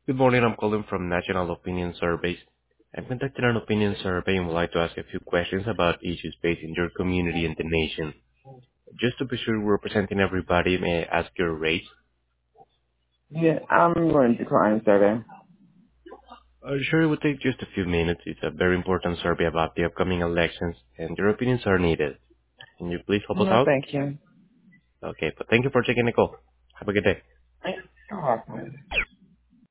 Good morning. I'm calling from National Opinion Surveys. I'm conducting an opinion survey and would like to ask a few questions about issues facing your community and the nation. Just to be sure we're representing everybody, may I ask your race? Yeah, I'm going to decline the survey. Sure, it would take just a few minutes. It's a very important survey about the upcoming elections, and your opinions are needed. Can you please help us No, out? thank you. Okay, but thank you for taking the call. Have a good day. Awesome.